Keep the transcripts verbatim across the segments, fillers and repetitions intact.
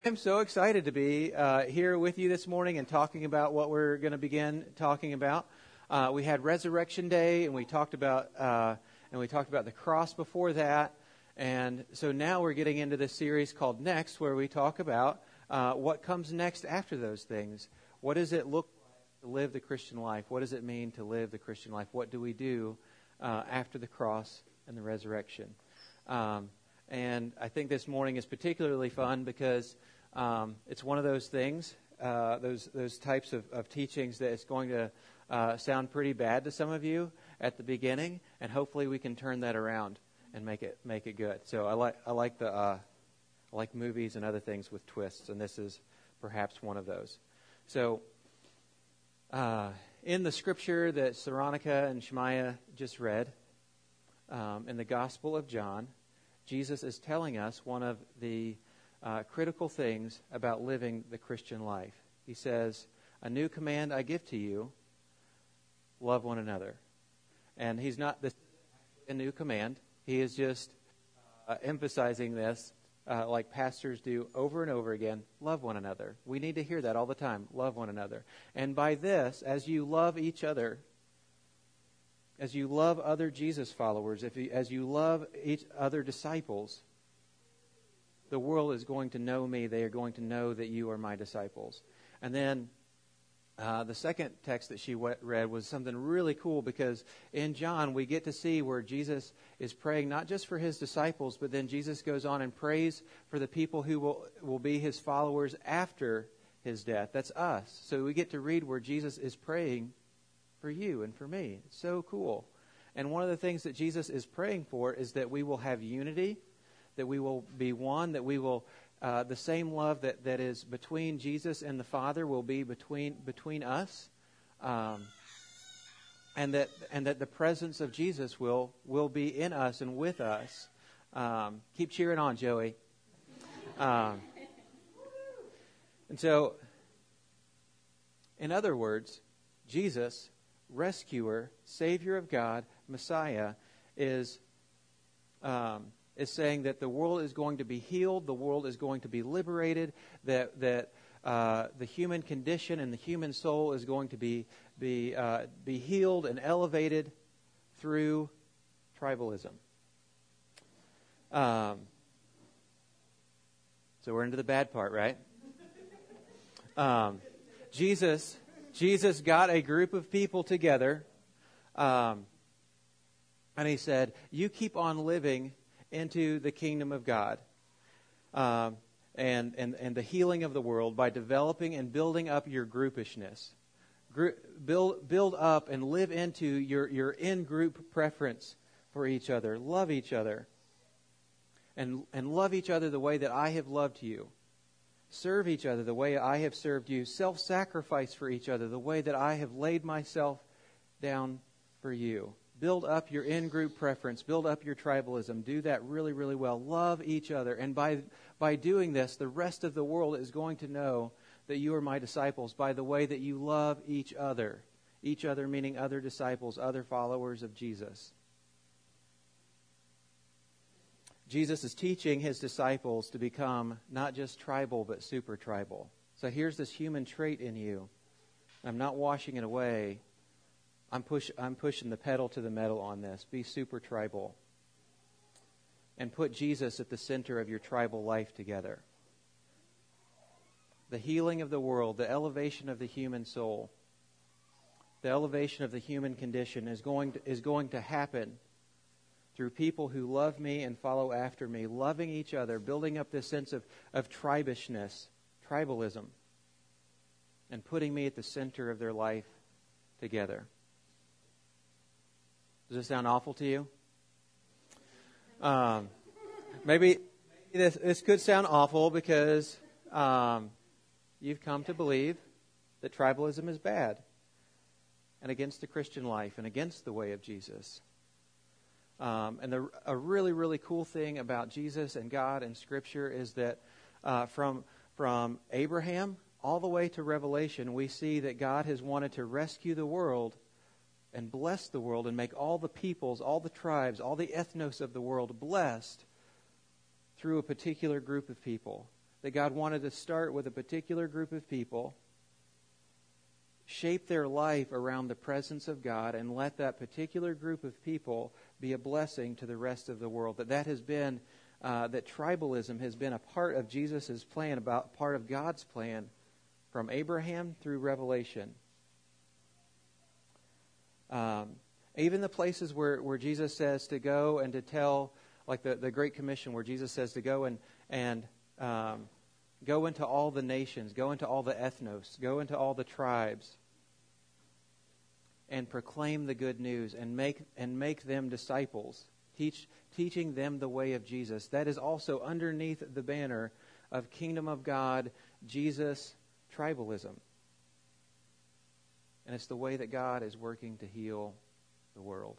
I'm so excited to be uh, here with you this morning and talking about what we're going to begin talking about. Uh, we had Resurrection Day, and we talked about uh, and we talked about the cross before that, and so now we're getting into this series called Next, where we talk about uh, what comes next after those things. What does it look like to live the Christian life? What does it mean to live the Christian life? What do we do uh, after the cross and the resurrection? Um, and I think this morning is particularly fun because Um, it's one of those things, uh, those those types of, of teachings that it's going to uh, sound pretty bad to some of you at the beginning, and hopefully we can turn that around and make it make it good. So I like I like the uh, I like movies and other things with twists, and this is perhaps one of those. So uh, in the scripture that Saronica and Shemaiah just read, um, in the Gospel of John, Jesus is telling us one of the Uh, critical things about living the Christian life. He says, "A new command I give to you, love one another." And he's not this a new command. He is just uh, emphasizing this uh, like pastors do over and over again. Love one another. We need to hear that all the time. Love one another. And by this, as you love each other, as you love other Jesus followers, if you, as you love each other disciples, the world is going to know me. They are going to know that you are my disciples. And then uh, the second text that she read was something really cool, because in John we get to see where Jesus is praying not just for his disciples, but then Jesus goes on and prays for the people who will, will be his followers after his death. That's us. So we get to read where Jesus is praying for you and for me. It's so cool. And one of the things that Jesus is praying for is that we will have unity, that we will be one, that we will, uh, the same love that, that is between Jesus and the Father will be between between us, um, and that and that the presence of Jesus will will be in us and with us. Um, keep cheering on, Joey. Um, and so, in other words, Jesus, rescuer, Savior of God, Messiah, is Um, is saying that the world is going to be healed, the world is going to be liberated, that that uh, the human condition and the human soul is going to be be uh, be healed and elevated through tribalism. Um, so we're into the bad part, right? Um, Jesus, Jesus got a group of people together, um, and he said, "You keep on living into the kingdom of God um, and, and, and the healing of the world by developing and building up your groupishness. Gr- build, build up and live into your, your in-group preference for each other. Love each other. And, and love each other the way that I have loved you. Serve each other the way I have served you. Self-sacrifice for each other the way that I have laid myself down for you." Build up your in-group preference. Build up your tribalism. Do that really, really well. Love each other. And by by doing this, the rest of the world is going to know that you are my disciples by the way that you love each other. Each other meaning other disciples, other followers of Jesus. Jesus is teaching his disciples to become not just tribal, but super tribal. So here's this human trait in you. I'm not washing it away. I'm push. I'm pushing the pedal to the metal on this. Be super tribal. And put Jesus at the center of your tribal life together. The healing of the world, the elevation of the human soul, the elevation of the human condition is going to, is going to happen through people who love me and follow after me, loving each other, building up this sense of, of tribishness, tribalism, and putting me at the center of their life together. Does this sound awful to you? Um, maybe this, this could sound awful because um, you've come to believe that tribalism is bad and against the Christian life and against the way of Jesus. Um, and the, a really, really cool thing about Jesus and God and Scripture is that uh, from from Abraham all the way to Revelation, we see that God has wanted to rescue the world and bless the world and make all the peoples, all the tribes, all the ethnos of the world blessed through a particular group of people. that God wanted to start with a particular group of people, shape their life around the presence of God, and let that particular group of people be a blessing to the rest of the world. That that has been, uh, that tribalism has been a part of Jesus' plan, about part of God's plan from Abraham through Revelation. Um, even the places where, where Jesus says to go and to tell, like the, the Great Commission where Jesus says to go and, and um, go into all the nations, go into all the ethnos, go into all the tribes, and proclaim the good news and make and make them disciples, teach teaching them the way of Jesus. That is also underneath the banner of Kingdom of God, Jesus, tribalism. And it's the way that God is working to heal the world.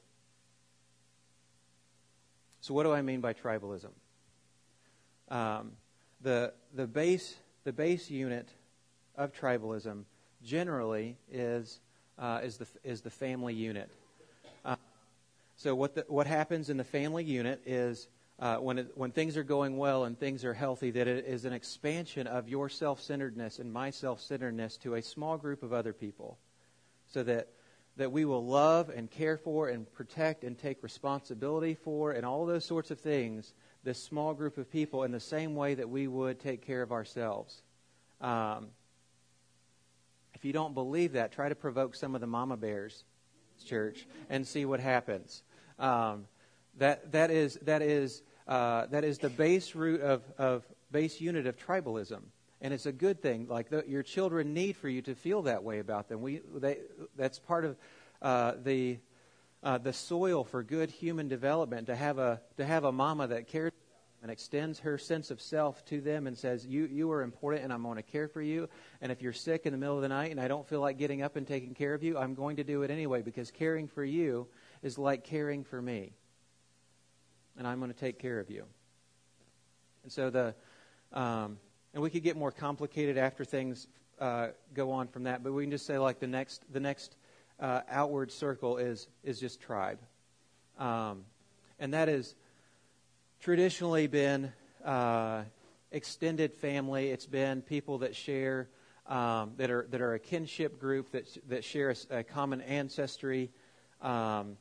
So what do I mean by tribalism? Um, the the base the base unit of tribalism generally is uh, is the is the family unit. Uh, so what the, what happens in the family unit is uh, when it, when things are going well and things are healthy, that it is an expansion of your self-centeredness and my self-centeredness to a small group of other people, so that that we will love and care for and protect and take responsibility for and all those sorts of things, this small group of people, in the same way that we would take care of ourselves. Um, if you don't believe that, try to provoke some of the mama bears, church, and see what happens. Um, that that is that is uh, that is the base root of, of base unit of tribalism. And it's a good thing. Like the, your children need for you to feel that way about them. We they that's part of uh, the uh, the soil for good human development. To have a to have a mama that cares and extends her sense of self to them and says, "You you are important, and I'm going to care for you. And if you're sick in the middle of the night and I don't feel like getting up and taking care of you, I'm going to do it anyway, because caring for you is like caring for me, and I'm going to take care of you." And so the um, And we could get more complicated after things uh, go on from that, but we can just say like the next the next uh, outward circle is is just tribe, um, and that has traditionally been uh, extended family. It's been people that share um, that are that are a kinship group that that share a, a common ancestry. Um,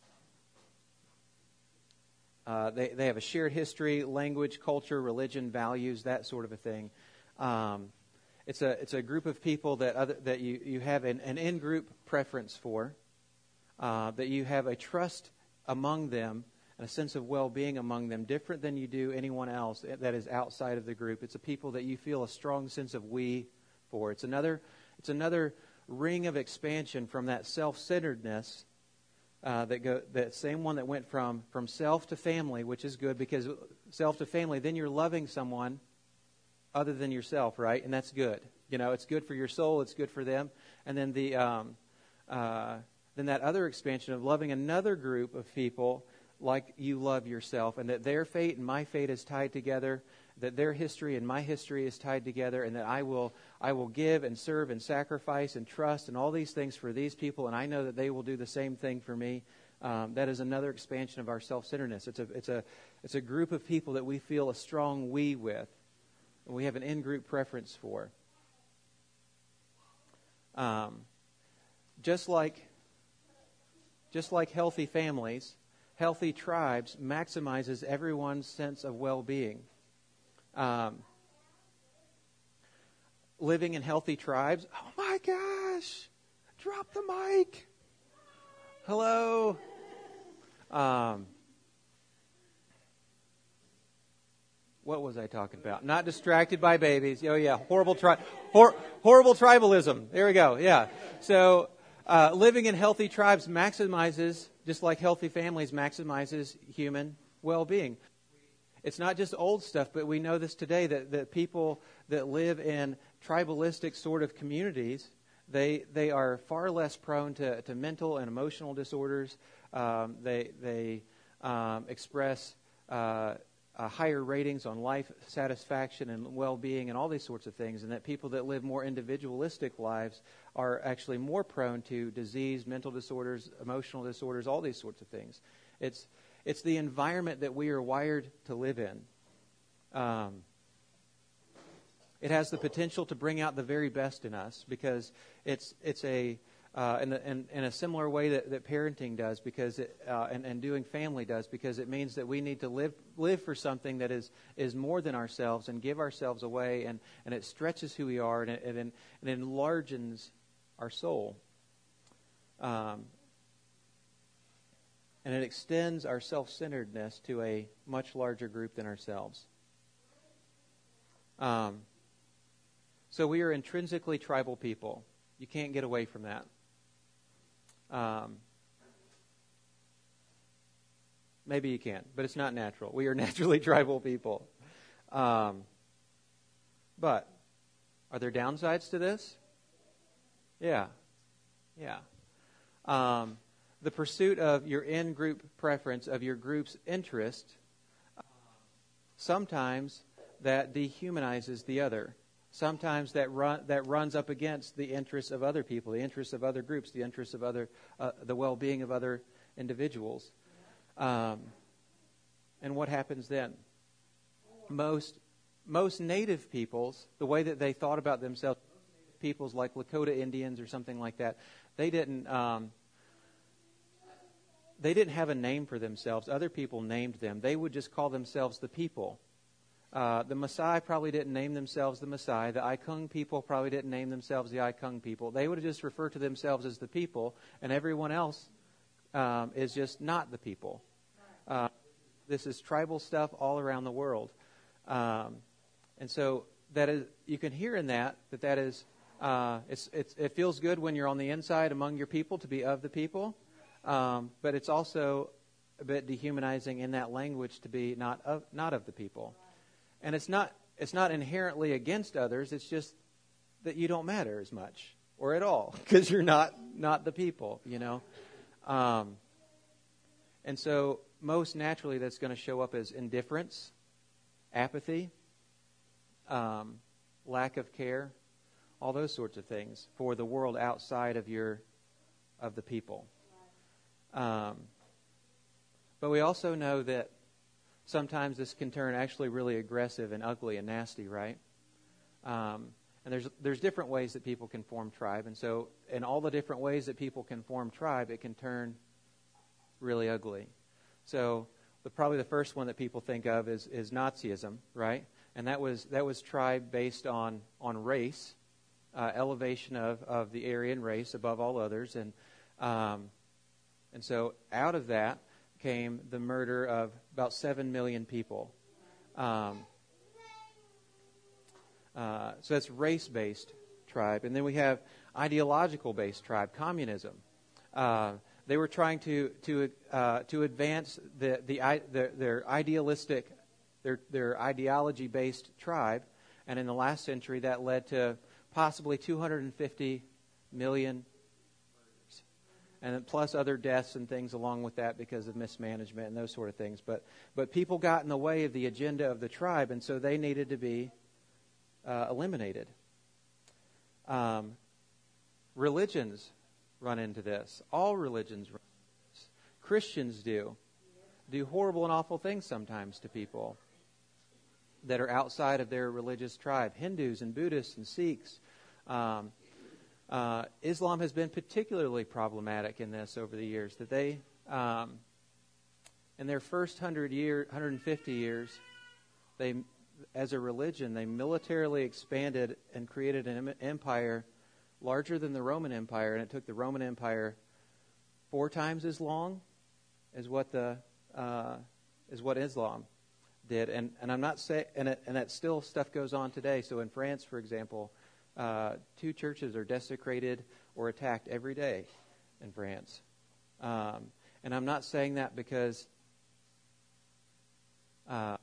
Uh, they, they have a shared history, language, culture, religion, values, that sort of a thing. Um, it's a it's a group of people that other, that you, you have an, an in-group preference for, uh, that you have a trust among them and a sense of well-being among them, different than you do anyone else that is outside of the group. It's a people that you feel a strong sense of we for. It's another it's another ring of expansion from that self-centeredness. Uh, that go that same one that went from, from self to family, which is good, because self to family, then you're loving someone other than yourself, right? And that's good. You know, it's good for your soul. It's good for them. And then the um, uh, then that other expansion of loving another group of people like you love yourself, and that their fate and my fate is tied together, that their history and my history is tied together, and that I will I will give and serve and sacrifice and trust and all these things for these people, and I know that they will do the same thing for me. Um, that is another expansion of our self-centeredness. It's a it's a it's a group of people that we feel a strong we with, and we have an in-group preference for. Um, just like just like healthy families, healthy tribes maximizes everyone's sense of well-being. Um, living in healthy tribes. Oh my gosh! Drop the mic. Hello. Um, what was I talking about? Not distracted by babies. Oh yeah, horrible tri- hor- horrible tribalism. There we go. Yeah. So uh, living in healthy tribes maximizes, just like healthy families, maximizes human well-being. It's not just old stuff, but we know this today, that, that people that live in tribalistic sort of communities, they they are far less prone to, to mental and emotional disorders. Um, they they um, express uh, uh, higher ratings on life satisfaction and well-being and all these sorts of things, and that people that live more individualistic lives are actually more prone to disease, mental disorders, emotional disorders, all these sorts of things. It's It's the environment that we are wired to live in. Um, it has the potential to bring out the very best in us, because it's it's a uh, in, the, in in a similar way that, that parenting does, because it uh, and and doing family does, because it means that we need to live live for something that is is more than ourselves, and give ourselves away, and and it stretches who we are, and it and, and it enlarges our soul. Um, and it extends our self-centeredness to a much larger group than ourselves. Um, so we are intrinsically tribal people. You can't get away from that. Um, maybe you can, but it's not natural. We are naturally tribal people. Um, but are there downsides to this? Yeah. Yeah. Um, the pursuit of your in-group preference, of your group's interest, uh, sometimes that dehumanizes the other. Sometimes that run, that runs up against the interests of other people, the interests of other groups, the interests of other, uh, the well-being of other individuals. Um, and what happens then? Most most native peoples, the way that they thought about themselves, peoples like Lakota Indians or something like that, they didn't um, they didn't have a name for themselves. Other people named them. They would just call themselves the people. Uh, the Maasai probably didn't name themselves the Maasai. The Aikung people probably didn't name themselves the Aikung people. They would just refer to themselves as the people, and everyone else um, is just not the people. Uh, this is tribal stuff all around the world. Um, and so that is, you can hear in that that that is, uh, it's, it's, it feels good when you're on the inside among your people to be of the people, um, but it's also a bit dehumanizing in that language to be not of, not of the people. And it's not it's not inherently against others. It's just that you don't matter as much or at all because you're not not the people, you know. Um, and so most naturally that's going to show up as indifference, apathy, um, lack of care, all those sorts of things for the world outside of your of the people. Um, but we also know that sometimes this can turn actually really aggressive and ugly and nasty, right? Um, and there's there's different ways that people can form tribe. And so in all the different ways that people can form tribe, it can turn really ugly. So the, probably the first one that people think of is, is Nazism, right? And that was that was tribe based on, on race, uh, elevation of, of the Aryan race above all others. And, um, and so out of that came the murder of about seven million people. Um, uh, so that's race-based tribe. And then we have ideological-based tribe, communism. Uh, they were trying to to uh, to advance the, the, the their idealistic, their their ideology-based tribe. And in the last century, that led to possibly two hundred fifty million and plus other deaths and things along with that because of mismanagement and those sort of things. But but people got in the way of the agenda of the tribe, and so they needed to be uh, eliminated. Um, religions run into this. All religions run into this. Christians do. Do horrible and awful things sometimes to people that are outside of their religious tribe. Hindus and Buddhists and Sikhs. Um Uh, Islam has been particularly problematic in this over the years. That they, um, in their first hundred year, one hundred fifty years, they, as a religion, they militarily expanded and created an empire larger than the Roman Empire, and it took the Roman Empire four times as long as what the uh, as what Islam did. And and I'm not saying, and it, and that still stuff goes on today. So in France, for example. Uh, two churches are desecrated or attacked every day in France. Um, and I'm not saying that because uh,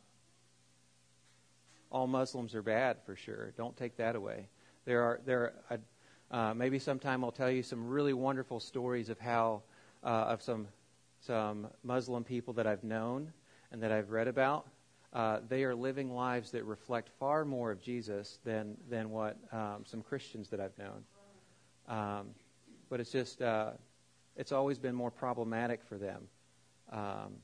all Muslims are bad, for sure. Don't take that away. There are there are, uh, maybe sometime I'll tell you some really wonderful stories of how uh, of some some Muslim people that I've known and that I've read about. Uh, they are living lives that reflect far more of Jesus than than what um, some Christians that I've known. Um, but it's just, uh, it's always been more problematic for them. Um,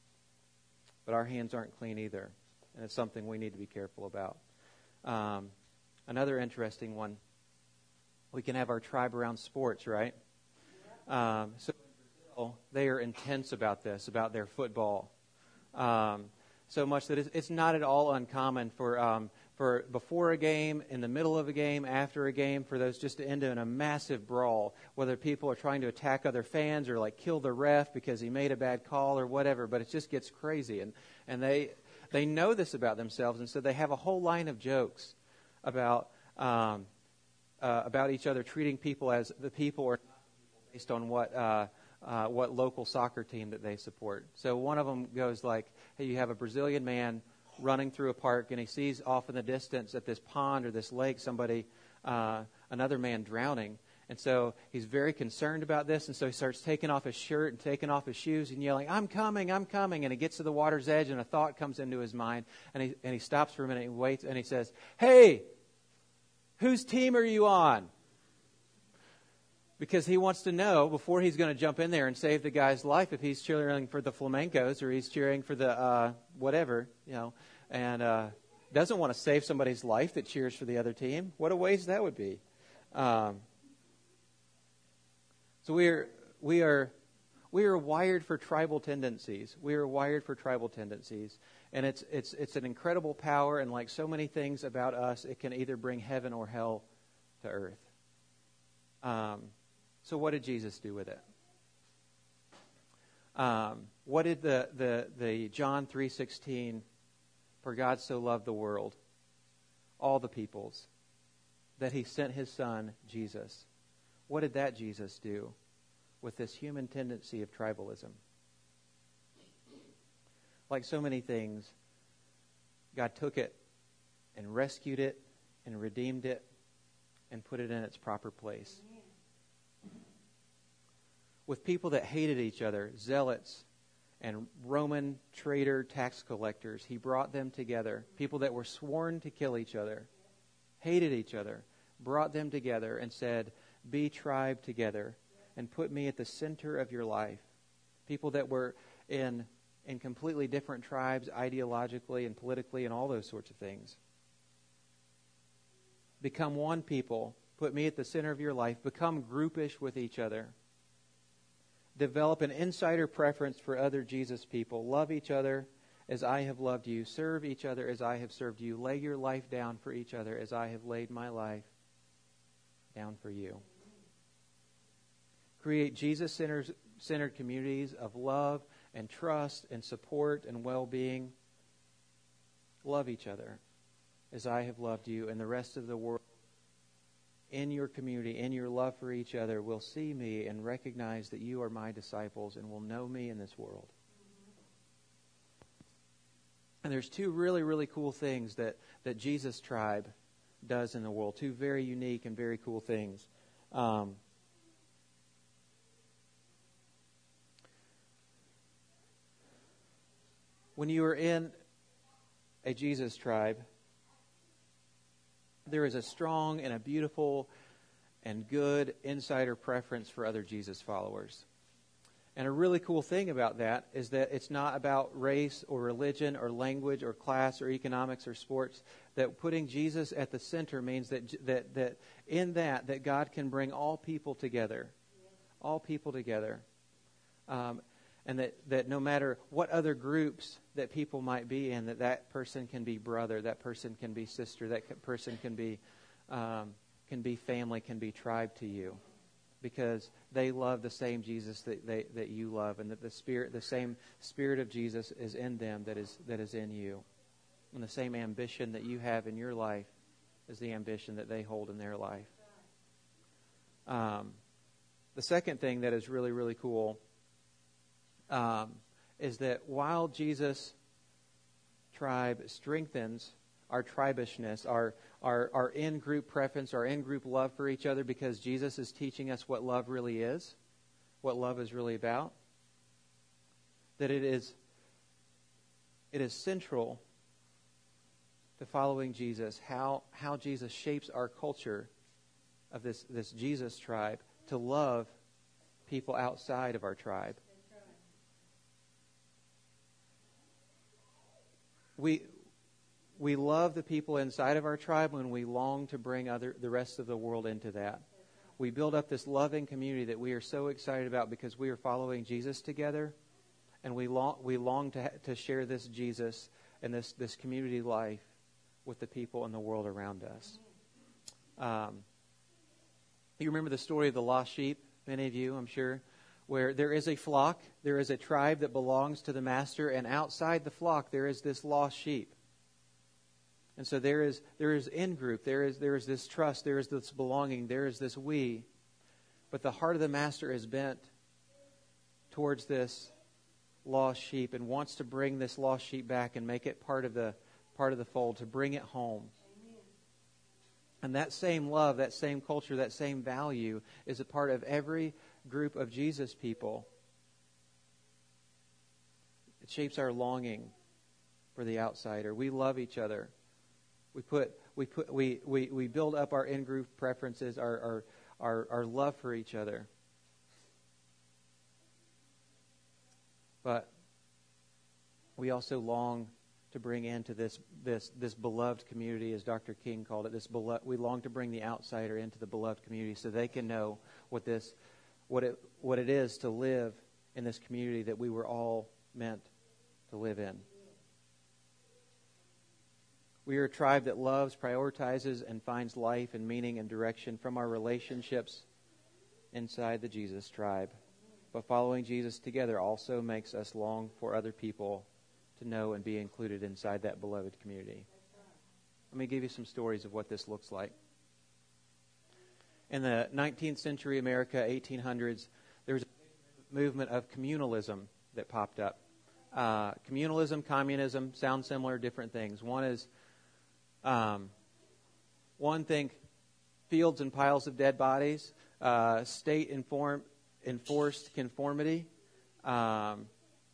but our hands aren't clean either, and it's something we need to be careful about. Um, Another interesting one. We can have our tribe around sports, right? Um, so in Brazil, they are intense about this, about their football. Um, so much that it's, it's not at all uncommon for um, for before a game, in the middle of a game, after a game, for those just to end in a massive brawl, whether people are trying to attack other fans or like kill the ref because he made a bad call or whatever, but it just gets crazy. And, and they they know this about themselves, and so they have a whole line of jokes about um, uh, about each other, treating people as the people or based on what uh, uh, what local soccer team that they support. So one of them goes like, hey, you have a Brazilian man running through a park, and he sees off in the distance at this pond or this lake somebody, uh, another man drowning. And so he's very concerned about this, and so he starts taking off his shirt and taking off his shoes and yelling, I'm coming, I'm coming. And he gets to the water's edge, and a thought comes into his mind, and he, and he stops for a minute and waits, and he says, hey, whose team are you on? Because he wants to know before he's going to jump in there and save the guy's life if he's cheering for the Flamencos or he's cheering for the uh, whatever, you know, and uh, doesn't want to save somebody's life that cheers for the other team. What a waste that would be. Um, so we are we are we are wired for tribal tendencies. We are wired for tribal tendencies, and it's it's it's an incredible power. And like so many things about us, it can either bring heaven or hell to earth. Um, So what did Jesus do with it? Um, what did the, the, the John three sixteen, for God so loved the world, all the peoples, that he sent his son, Jesus. What did that Jesus do with this human tendency of tribalism? Like so many things, God took it and rescued it and redeemed it and put it in its proper place. With people that hated each other, zealots and Roman traitor tax collectors, he brought them together. People that were sworn to kill each other, hated each other, brought them together and said, be tribe together and put me at the center of your life. People that were in, in completely different tribes, ideologically and politically and all those sorts of things. Become one people. Put me at the center of your life. Become groupish with each other. Develop an insider preference for other Jesus people. Love each other as I have loved you. Serve each other as I have served you. Lay your life down for each other as I have laid my life down for you. Create Jesus-centered communities of love and trust and support and well-being. Love each other as I have loved you, and the rest of the world in your community, in your love for each other, will see me and recognize that you are my disciples and will know me in this world. And there's two really, really cool things that, that Jesus Tribe does in the world. Two very unique and very cool things. Um, when you are in a Jesus Tribe, there is a strong and a beautiful and good insider preference for other Jesus followers. And a really cool thing about that is that it's not about race or religion or language or class or economics or sports. That putting Jesus at the center means that that that in that that God can bring all people together, all people together, um, and that that no matter what other groups that people might be in, that that person can be brother, that person can be sister, that person can be um, can be family, can be tribe to you. Because they love the same Jesus that they, that you love, and that the spirit, the same Spirit of Jesus is in them that is that is in you, and the same ambition that you have in your life is the ambition that they hold in their life. Um, the second thing that is really really cool um, is that while Jesus Tribe strengthens our tribishness, our our our in-group preference, our in-group love for each other, because Jesus is teaching us what love really is, what love is really about. That it is it is central to following Jesus, how how Jesus shapes our culture of this, this Jesus tribe to love people outside of our tribe. We we love the people inside of our tribe when we long to bring other the rest of the world into that. We build up this loving community that we are so excited about because we are following Jesus together, and we long we long to to share this Jesus and this this community life with the people in the world around us. Um, you remember the story of the lost sheep? Many of you, I'm sure, where there is a flock, there is a tribe that belongs to the master, and outside the flock there is this lost sheep. And so there is there is in-group, there is there is this trust, there is this belonging, there is this we. But the heart of the master is bent towards this lost sheep and wants to bring this lost sheep back and make it part of the part of the fold, to bring it home. Amen. And that same love, that same culture, that same value is a part of every group of Jesus people. It shapes our longing for the outsider. We love each other. We put we put we we, we build up our in-group preferences, our, our our our love for each other. But we also long to bring into this this this beloved community, as Doctor King called it. This beloved, we long to bring the outsider into the beloved community, so they can know what this what it what it is to live in this community that we were all meant to live in. We are a tribe that loves, prioritizes, and finds life and meaning and direction from our relationships inside the Jesus tribe. But following Jesus together also makes us long for other people to know and be included inside that beloved community. Let me give you some stories of what this looks like. In the nineteenth century America, eighteen hundreds, there was a movement of communalism that popped up. Uh, communalism, communism, sound similar, different things. One is Um, one, think fields and piles of dead bodies, uh, state inform, enforced conformity, um,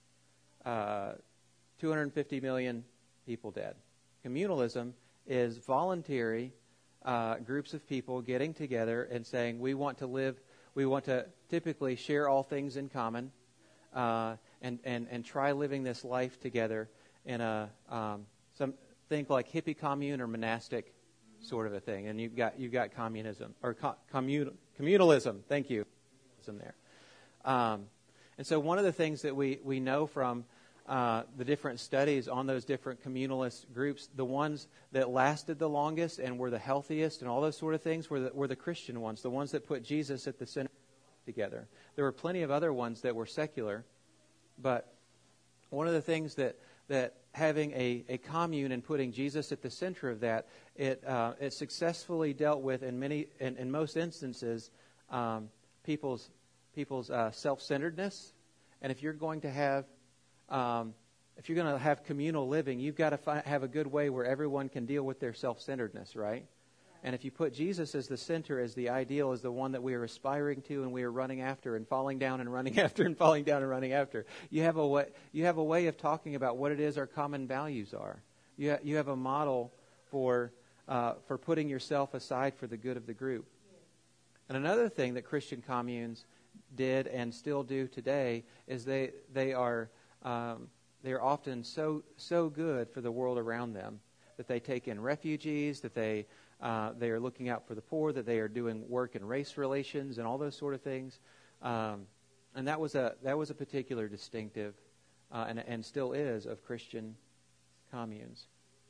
uh, two hundred fifty million people dead. Communalism is voluntary uh, groups of people getting together and saying, we want to live, we want to typically share all things in common, uh, and, and, and try living this life together in a um, some. Think like hippie commune or monastic sort of a thing, and you've got you've got communism or co- commun- communalism. Thank you, there. Um, and so one of the things that we we know from uh, the different studies on those different communalist groups, the ones that lasted the longest and were the healthiest and all those sort of things were the, were the Christian ones, the ones that put Jesus at the center together. There were plenty of other ones that were secular, but one of the things that that having a, a commune and putting Jesus at the center of that, it uh, it successfully dealt with in many in, in most instances um, people's people's uh, self-centeredness. And if you're going to have um, if you're going to have communal living, you've got to fi- have a good way where everyone can deal with their self-centeredness, right? And if you put Jesus as the center, as the ideal, as the one that we are aspiring to and we are running after and falling down and running after and falling down and running after, you have a way, you have a way of talking about what it is our common values are. You, ha- you have a model for uh, for putting yourself aside for the good of the group. And another thing that Christian communes did and still do today is they they are um, they are often so so good for the world around them that they take in refugees, that they Uh, they are looking out for the poor, that they are doing work in race relations and all those sort of things. Um, and that was a that was a particular distinctive uh, and, and still is of Christian communes.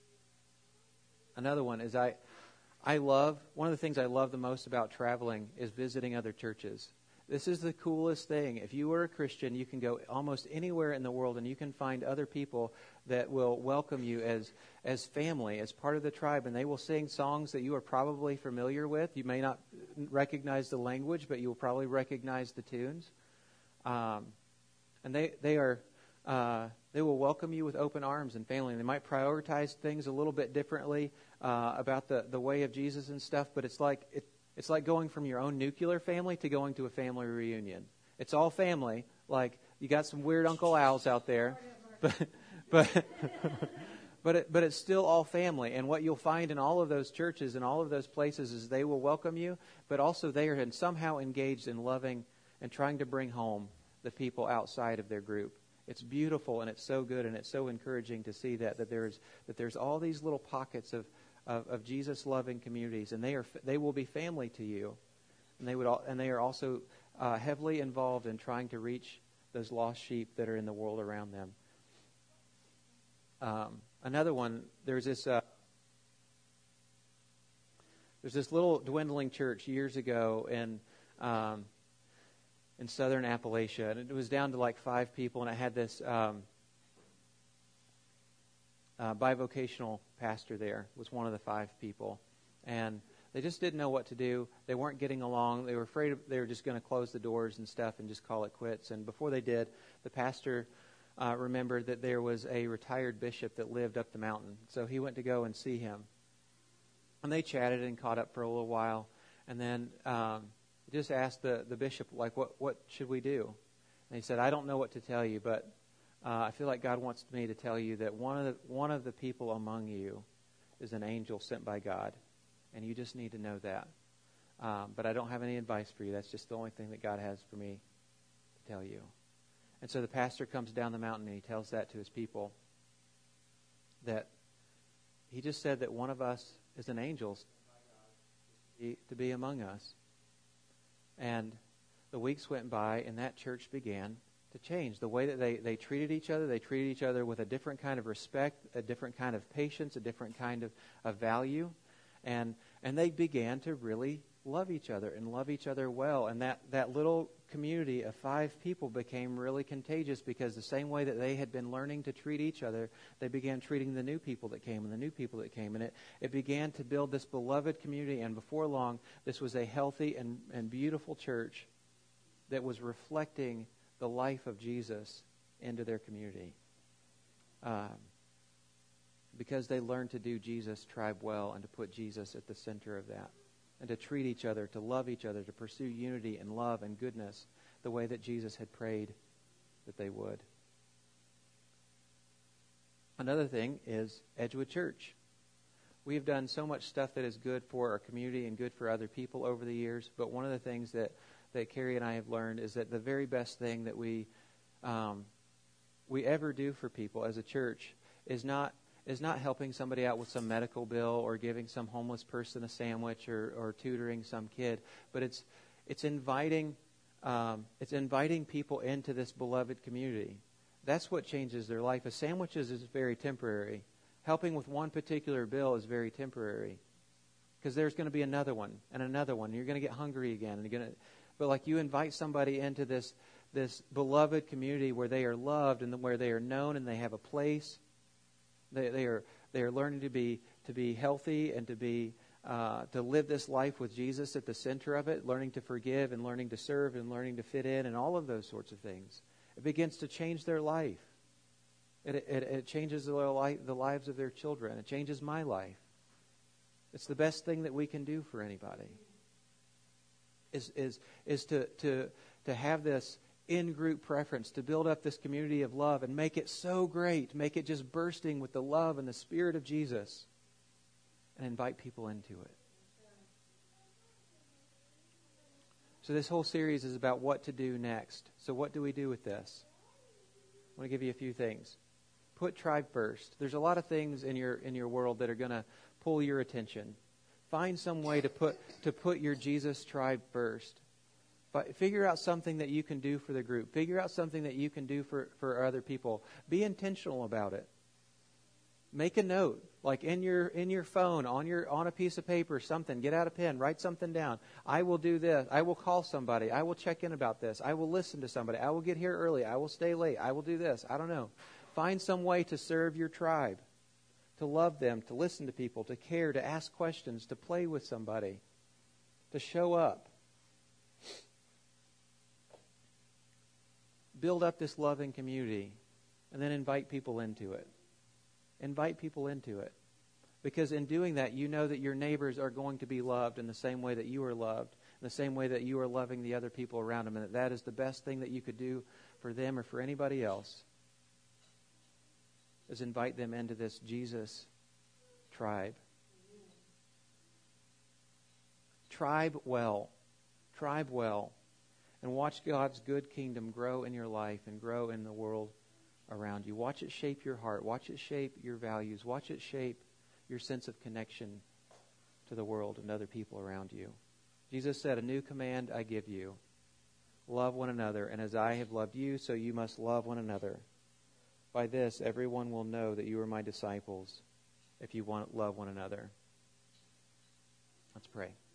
Another one is I, I love, one of the things I love the most about traveling is visiting other churches. This is the coolest thing. If you are a Christian, you can go almost anywhere in the world and you can find other people that will welcome you as as family, as part of the tribe, and they will sing songs that you are probably familiar with. You may not recognize the language, but you will probably recognize the tunes. Um, and they they are uh, they will welcome you with open arms and family. They might prioritize things a little bit differently uh, about the, the way of Jesus and stuff, but it's like it. It's like going from your own nuclear family to going to a family reunion. It's all family. Like, you got some weird Uncle Al's out there, but but but it, but it's still all family. And what you'll find in all of those churches and all of those places is they will welcome you, but also they are somehow engaged in loving and trying to bring home the people outside of their group. It's beautiful, and it's so good, and it's so encouraging to see that that there's that there's all these little pockets of of, of Jesus-loving communities, and they are they will be family to you, and they would all, and they are also uh, heavily involved in trying to reach those lost sheep that are in the world around them. Um, another one, there's this uh, there's this little dwindling church years ago in um, in southern Appalachia, and it was down to like five people, and it had this um, uh, bivocational pastor there was one of the five people, and they just didn't know what to do. They weren't getting along. They were afraid of, they were just going to close the doors and stuff and just call it quits. And before they did, the pastor uh, remembered that there was a retired bishop that lived up the mountain. So he went to go and see him. And they chatted and caught up for a little while. And then um, just asked the, the bishop, like, what, what should we do? And he said, I don't know what to tell you, but uh, I feel like God wants me to tell you that one of the, one of the people among you is an angel sent by God. And you just need to know that. Um, but I don't have any advice for you. That's just the only thing that God has for me to tell you. And so the pastor comes down the mountain and he tells that to his people. That he just said that one of us is an angel to be among us. And the weeks went by and that church began to change. The way that they, they treated each other, they treated each other with a different kind of respect, a different kind of patience, a different kind of, of value. And and they began to really love each other and love each other well. And that, that little community of five people became really contagious because the same way that they had been learning to treat each other, they began treating the new people that came and the new people that came. And it, it began to build this beloved community. And before long, this was a healthy and, and beautiful church that was reflecting the life of Jesus into their community. Um, Because they learned to do Jesus' tribe well and to put Jesus at the center of that. And to treat each other, to love each other, to pursue unity and love and goodness the way that Jesus had prayed that they would. Another thing is Edgewood Church. We have done so much stuff that is good for our community and good for other people over the years. But one of the things that, that Carrie and I have learned is that the very best thing that we um, we ever do for people as a church is not is not helping somebody out with some medical bill or giving some homeless person a sandwich or, or tutoring some kid, but it's it's inviting um, it's inviting people into this beloved community. That's what changes their life. A sandwiches is very temporary. Helping with one particular bill is very temporary, because there's going to be another one and another one. You're going to get hungry again, and you're going to. But like you invite somebody into this this beloved community where they are loved and where they are known and they have a place. They, they are they are learning to be to be healthy and to be uh, to live this life with Jesus at the center of it, learning to forgive and learning to serve and learning to fit in and all of those sorts of things. It begins to change their life. It it, it changes the life, the lives of their children. It changes my life. It's the best thing that we can do for anybody. Is is is to to to have this in-group preference, to build up this community of love and make it so great, make it just bursting with the love and the Spirit of Jesus, and invite people into it. So this whole series is about what to do next. So what do we do with this? I want to give you a few things. Put tribe first. There's a lot of things in your in your world that are going to pull your attention. Find some way to put to put your Jesus tribe first. But figure out something that you can do for the group. Figure out something that you can do for, for other people. Be intentional about it. Make a note, like in your in your phone, on your on a piece of paper, something. Get out a pen, write something down. I will do this. I will call somebody. I will check in about this. I will listen to somebody. I will get here early. I will stay late. I will do this. I don't know. Find some way to serve your tribe, to love them, to listen to people, to care, to ask questions, to play with somebody, to show up. Build up this loving community and then invite people into it. Invite people into it. Because in doing that, you know that your neighbors are going to be loved in the same way that you are loved, in the same way that you are loving the other people around them, and that that is the best thing that you could do for them or for anybody else, is invite them into this Jesus tribe. Tribe well. Tribe well. And watch God's good kingdom grow in your life and grow in the world around you. Watch it shape your heart. Watch it shape your values. Watch it shape your sense of connection to the world and other people around you. Jesus said, "A new command I give you. Love one another, and as I have loved you, so you must love one another. By this, everyone will know that you are my disciples, if you want love one another." Let's pray.